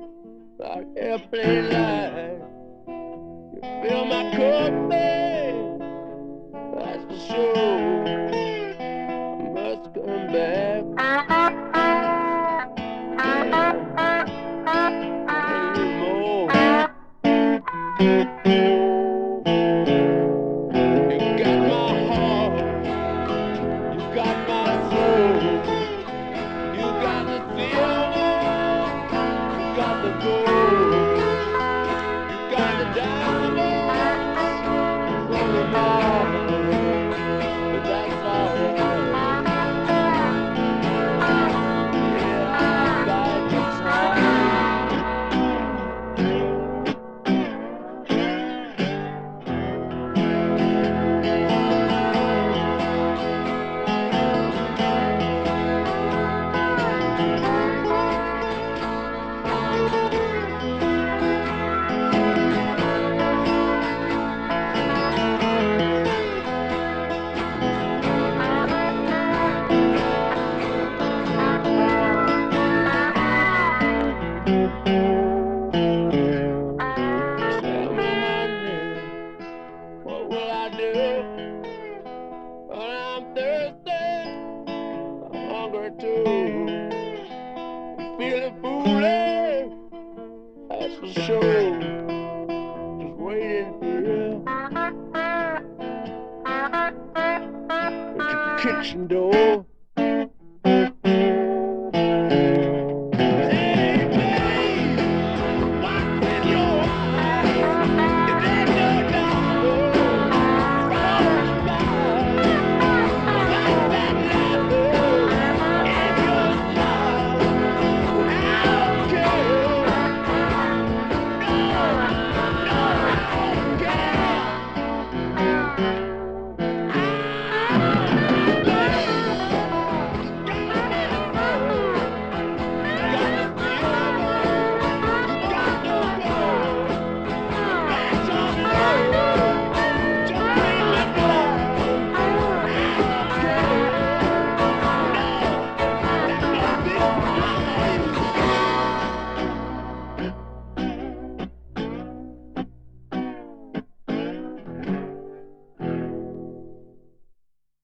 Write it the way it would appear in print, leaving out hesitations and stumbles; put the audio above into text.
like airplane light. You fill my cup, babe, that's for sure. I must come back. A little more. You got my heart, you got my soul, you got the silver, you got the gold, you got the diamonds from the mine, but that's alright. Yeah, I got the Tell me, honey, what will I do when I'm thirsty? I'm hungry too. Feeling foolish, that's for sure. Just waiting for you at your kitchen door.